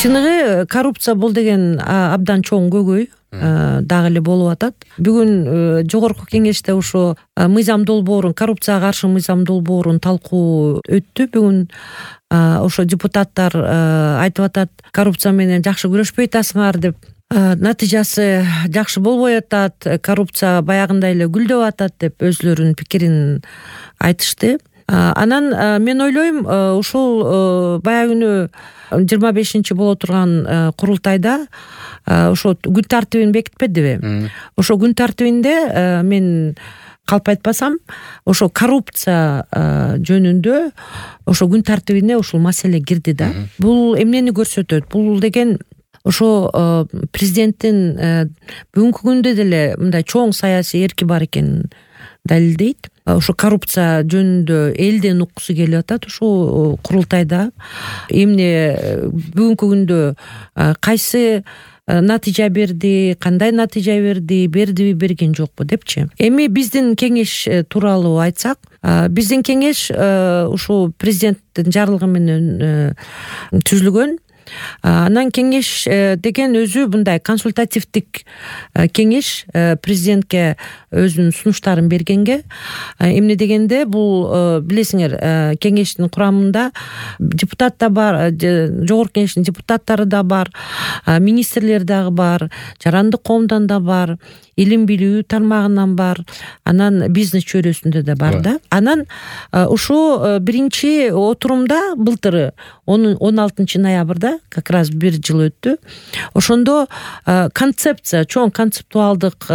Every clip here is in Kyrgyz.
чыныгы коррупция бул деген абдан чоң көйгөй дагы эле болуп атат. Бүгүн жогорку кеңеште ошо мыйзам долбоорун, коррупцияга каршы мыйзам долбоорун талкуу өттү. Бүгүн ошо депутаттар айтып атат, коррупция менен жакшы күрөшпөй атасыңар деп. Натыйжасы жакшы болбой атат, коррупция баягындай эле гүлдөп атат деп өзлөрүнүн пикирин айтышты. Анан мен ойлойм, ушул баягы күнү 25 боло турган курултайда ошо күн тартибин бекитпедиби? Ошо күн тартибинде мен калп айтпасам, ошо коррупция жөнүндө ошо күн тартибине ушул маселе кирди да. Бул эмнени көрсөтөт? Бул деген ошо президенттин бүгүнкү күндө деле мындай чоң саясий эрки бар экенин далилдейт. Ошо коррупция жөнүндө элден уккусу келип атат ушул курултайда. Эмне бүгүнкү күндө кайсы натыйжа берди, кандай натыйжа берди, бердиби, берген жокпу депчи. Эми биздин кеңеш тууралуу айтсак, биздин кеңеш ушул президенттин жарлыгы менен түзүлгөн. Анан кеңеш деген өзү мындай консультативдик кеңеш, президентке өзүнүн сунуштарын бергенге. Эмне дегенде бул билесиңер, кеңештин курамында депутат да бар, жогорку кеңештин депутаттары да бар, министрлер дагы бар, жарандык коомдон да бар, илим билүү тармагынан бар, анан бизнес чөйрөсүндө да бар да. Анан ушу биринчи отурумда былтыр 16 ноябрда как раз бир жыл өттү. Ошондо концепция, чоң концептуалдык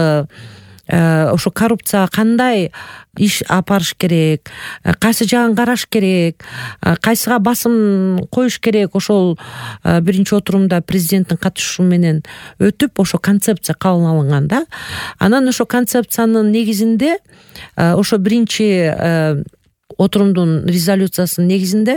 ошо коррупция кандай иш апарыш керек, кайсы жагын караш керек, кайсыга басым коюш керек, ошол биринчи отурумда президенттин катышуусу менен өтүп, ошо концепция кабыл алынган да. Анан ошо концепциянын негизинде ошо биринчи отурумдун резолюциясынын негизинде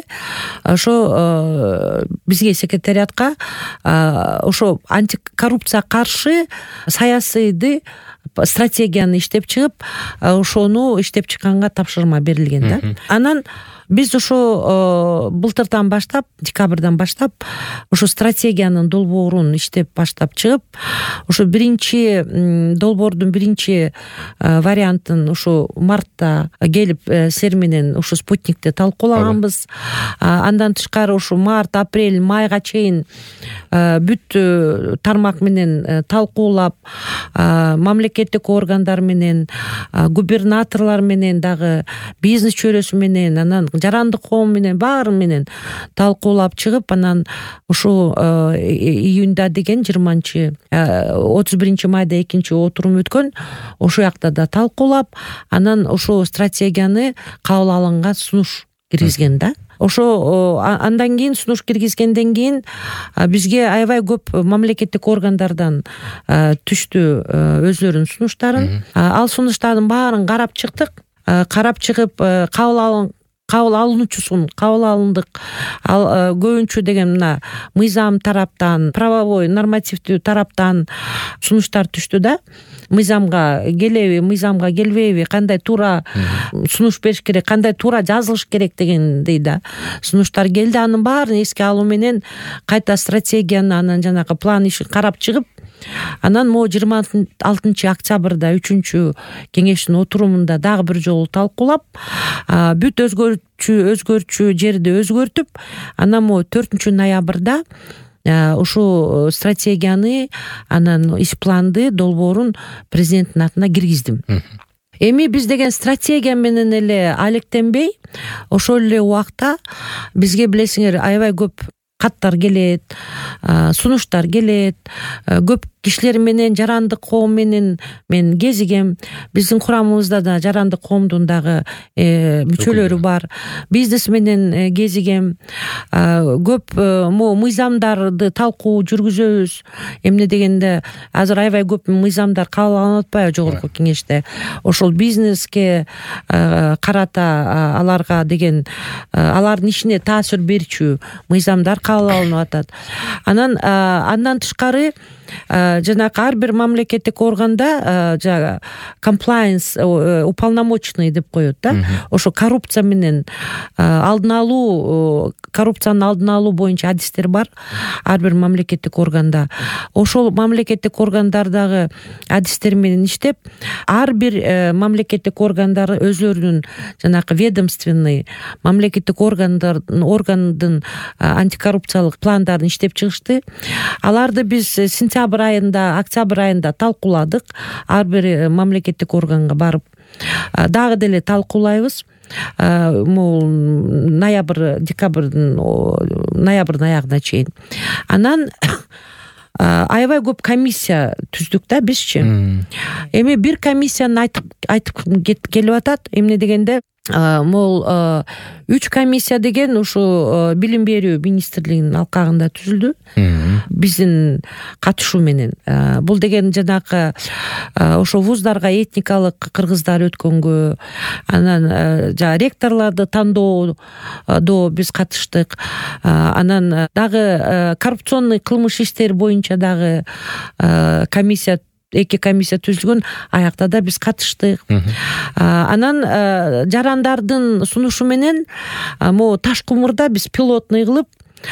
ошо бизге секретариатка ошо антикоррупция каршы саясийди стратегияны иштеп чыгып, ошону иштеп чыкканга тапшырма берилген да. Анан биз ошо былтырдан баштап, декабрдан баштап ошо стратегиянын долбоорун иштеп баштап чыгып, ошо биринчи долбоордун биринчи вариантын ошо мартта келип силер менен ошо спутникте талкуулаганбыз. Андан тышкары ошо март, апрель, майга чейин бүт тармак менен талкуулап, мамлекеттик органдар менен, губернаторлор менен дагы, бизнес чөйрөсү менен, анан жарандык коом менен баары менен талкуулап чыгып, анан ушул июнда деген 31 майда экинчи отурум өткөн. Ошол жакта да талкуулап, анан ошол стратегияны кабыл алынган сунуш киргизген да. Ошо андан кийин сунуш киргизгенден кийин бизге аябай көп мамлекеттик органдардан түштү өзлөрүнүн сунуштарын. Ал сунуштардын баарын карап чыктык. Карап чыгып кабыл алынуучусун кабыл алындык. Ал көбүнчө деген мына мыйзам тараптан, правовой, нормативдүү тараптан сунуштар түштү да. Мыйзамга келеби, мыйзамга келбейби, кандай туура сунуш бериш керек, кандай туура жазылыш керек дегендей да сунуштар келди. Анын баарын эске алуу менен кайта стратегияны, анан жанагы план ишин карап чыгып, анан могу 26 октябрда 3-чү кеңештин отурумунда дагы бир жолу талкуулап, бүт өзгөрчү жерди өзгөртүп, анан могу 4 ноябрда ушул стратегияны, анан иш планды, долбоорун президенттин атына киргиздим. Эми биз деген стратегия менен эле алектенбей, ошол эле убакта бизге билесиңер аябай көп каттар келет, сунуштар келет, көп кишилер менен, жарандык коом менен мен кезигем. Биздин курамыбызда да жарандык коомдун дагы мүчөлөрү бар. Бизнес менен кезигем. Көп мыйзамдарды талкуу жүргүзөбүз. Эмне дегенде азыр аябай көп мыйзамдар кабыл алынып атпайбы жогорку кеңеште. Ошол бизнеске карата аларга деген алардын ишине таасир берчү мыйзамдар кабыл алынып атат. Андан тышкары жанагы ар бир мамлекеттик органда жана compliance уполномоченный деп коет да. Ошо коррупция менен коррупциянын алдын алуу боюнча адистер бар ар бир мамлекеттик органда. Ошол мамлекеттик органдардагы адистер менен иштеп, ар бир мамлекеттик органдар өзлөрүнүн жанагы ведомственный мамлекеттик органдын антикоррупциялык пландарын иштеп чыгышты. Аларды биз сентябрь айында, октябрь айында талкууладык. Ар бир мамлекеттик органга барып дагы деле талкуулайбыз. Ноябрдын аягына чейин. Анан аябай көп комиссия түздүк да бизчи. Эми бир комиссияны айтып келип атат. Эмне дегенде, 3 комиссия деген ушу билим берүү министрлигинин алкагында түзүлдү. Биздин катышуу менен. Бул деген жанагы ошо вуздарга этникалык кыргыздар өткөнгө, анан ректорлорду тандоодо биз катыштык. Анан дагы коррупционный кылмыш иштер боюнча дагы эки комиссия түзүлгөн, аякта да биз катыштык. Анан жарандардын сунушу менен Ташкумурда биз пилотный кылып,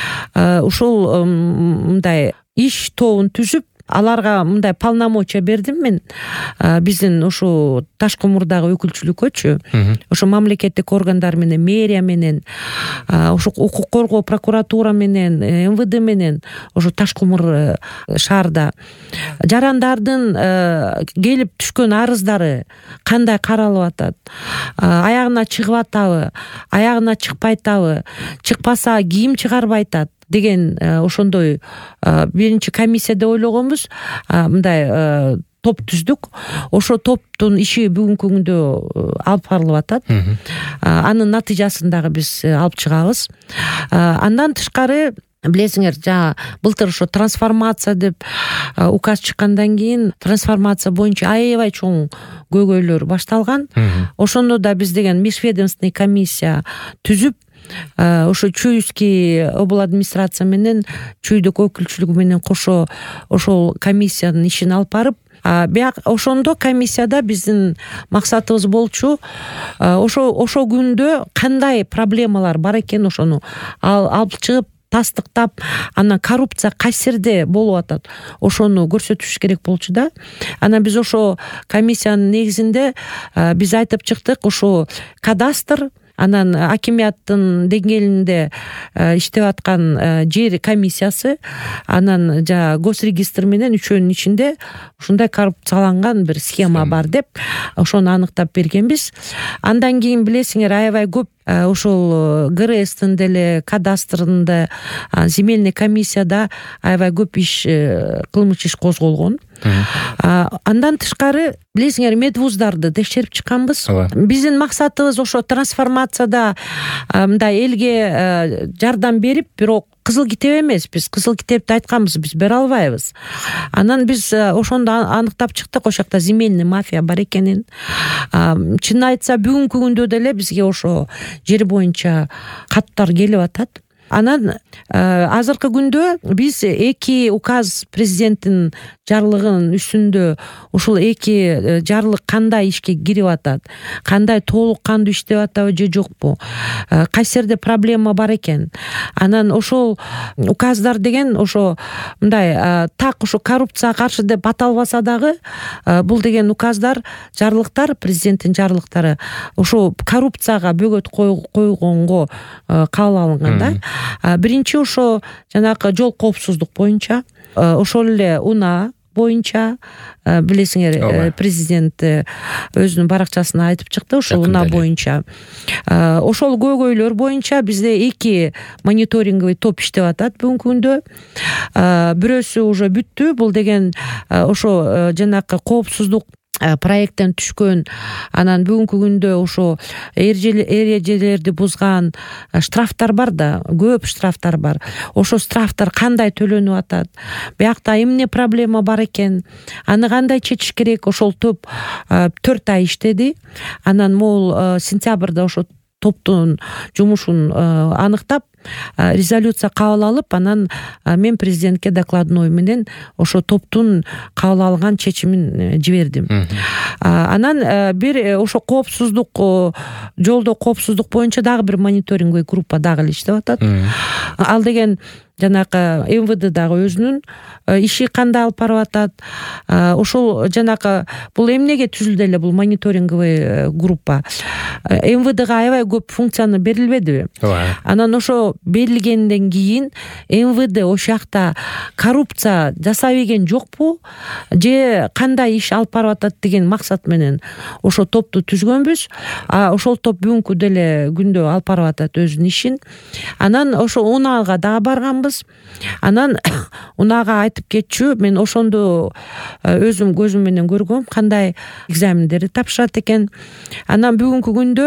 ушул мындай иш тобун түзүп, аларга мындай полномочия бердим мен. Биздин ушу Ташкумурдагы өкүлчүлүккөчү, ошо мамлекеттик органдар менен, мэрия менен, ошо укук коргоо прокуратура менен, МВД менен, ошо Ташкумур шаарда жарандардын келип түшкөн арыздары кандай каралып атат, аягына чыгып атабы, аягына чыкпай атабы, чыкпаса кийим чыгарбай атат деген ошондой биринчи комиссия деп ойлогонбуз. Мындай топ түздүк. Ошо топтун иши бүгүнкү күндө алып барылып атат. Анын натыйжасын дагы биз алып чыгабыз. Андан тышкары, билесиңер, былтыр ошо трансформация деп указ чыккандан кийин трансформация боюнча аябай чоң көйгөйлөр башталган. Ошондо да биз деген межведомственный комиссия түзүп, ошо Чуйский обл администрация менен, Чуйдук өкүлчүлүгү менен кошо ошол комиссиянын ишин алып барып, бияк ошондо комиссияда биздин максатыбыз болчу ошо күндө кандай проблемалар бар экен ошону алып чыгып, тастыктап, анан коррупция кайсы жерде болуп атат, ошону көрсөтүш керек болчу да. Анан биз ошо комиссиянын негизинде биз айтып чыктык, ошо кадастр, анан акимияттын деңгээлинде иштеп аткан жер комиссиясы, анан госрегистр менен үчөөнүн ичинде ушундай коррупцияланган бир схема бар деп ошону аныктап бергенбиз. Андан кийин билесиңер, аябай көп ошол ГРСтин деле, кадастрында, земельный комиссияда аябай көп кылмыш иш козголгон. Андан тышкары, билесиңер, медвуздарды текшерип чыкканбыз. Биздин максатыбыз ошо трансформацияда мындай элге жардам берип, бирок кызыл китеп эмес. Биз кызыл китепти айтканбыз, биз бере албайбыз. Анан биз ошондо аныктап чыктык, ошол жакта земельный мафия бар экенин. Чынын айтса, бүгүнкү күндө деле бизге ошо жер боюнча каттар келип атат. Анан азыркы күндө биз 2 указ президенттин жарлыгынын үстүндө ушул 2 жарлык кандай ишке кирип атат, кандай толук кандуу иштеп атабы же жокпу, кайсы жерде проблема бар экен. Анан ошол указдар деген ошо мындай так ошо коррупцияга каршы деп аталбаса дагы, бул деген указдар, жарлыктар, президенттин жарлыктары ошо коррупцияга бөгөт койгонго кабыл алынган да. Биринчи ошо жанагы жол коопсуздук боюнча, ошол эле УНА боюнча, билесиңер, президент өзүнүн баракчасына айтып чыкты, ошол УНА боюнча. Ошол көйгөйлөр боюнча бизде 2 мониторинговый топ иштеп атат бүгүнкү күндө. Бирөөсү уже бүттү. Бул деген ошо жанагы коопсуздук проекттен түшкөн, анан бүгүнкү күндө ошо эрежелерди бузган штрафтар бар да, көп штрафтар бар. Ошо штрафтар кандай төлөнүп атат, биякта эмне проблема бар экен, аны кандай чечиш керек, ошол топ 4 ай иштеди. Анан могул сентябрда ошо топтун жумушун аныктап резолюция кабыл алып, анан мен президентке докладной менен ошо топтун кабыл алган чечимин жибердим. Анан бир ошо коопсуздук, жолдо коопсуздук боюнча дагы бир мониторинговый группа дагы эле иштеп атат. Ал деген жанакы МВД дагы өзүнүн иши кандай алып барып атат. Ошол жанакы бул эмнеге түзүлдү эле бул мониторинговый группа? МВДга аябай көп функцияны берилбедиби? Анан ошо берилгенден кийин МВД ошол жакта коррупция жасабеген жокпу же кандай иш алып барып атат деген максат менен ошо топту түзгөнбүз. Ошол топ бүгүнкү деле күндө алып барып атат өзүнүн ишин. Анан ошо унаага дагы барганбыз. Анан унаага айтып кетчү, мен ошондо өзүм көзүм менен көргөм кандай экзамендерди тапшырат экен. Анан бүгүнкү күндө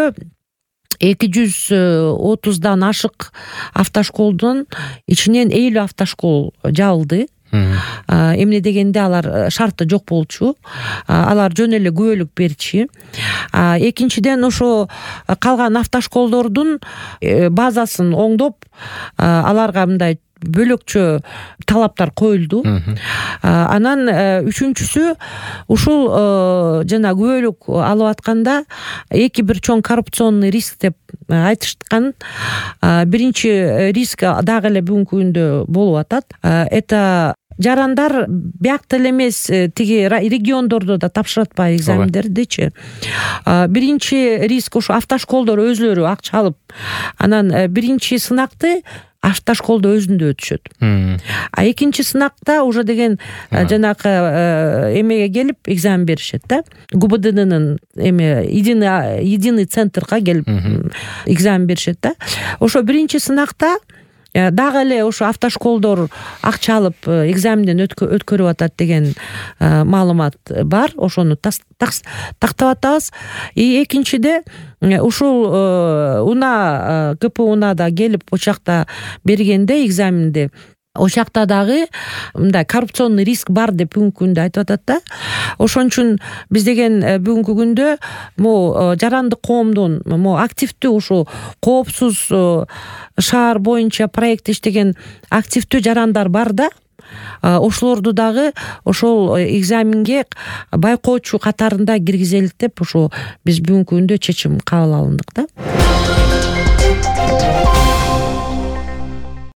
230дан ашык автошколдун ичинен 50 автошкол жабылды. Эмне дегенде алар шарты жок болчу. Алар жөн эле күбөлүк берчи. Экинчиден ошо калган автошколдордун базасын оңдоп, аларга мындай бөлөкчө талаптар коюлду. Анан үчүнчүсү ушул жана күбөлүк алып атканда эки бир чоң коррупционный риск деп айтышкан. Биринчи риск дагы эле бүгүнкү күндө болуп атат. Это жарандар биякта эле эмес, тиги региондордо да тапшыратпайбы экзамендердичи. Биринчи риск ошо автошколдор өзлөрү акча алып, анан биринчи сынакты автошколдо өзүндө өтүшөт. Экинчи сынакта уже деген жанакы эмеге келип экзамен беришет да. ГУБДнын единый центрга келип экзамен беришет да. Ошо биринчи сынакта дагы эле ошо автошколдор акча алып экзаменден өткөрүп атат деген маалымат бар. Ошону тактап атабыз. Экинчиде ушул КПУнада келип очакта бергенде экзаменди, ошакта дагы мындай коррупционный риск бар деп бүгүнкү күндө айтып атат да. Ошон үчүн биз деген бүгүнкү күндө могу жарандык коомдун могу активдүү ушу коопсуз шаар боюнча проект иштеген активдүү жарандар бар да. Ошолорду дагы ошол экзаменге байкоочу катарында киргизелик деп ошо биз бүгүнкү күндө чечим кабыл алындык да.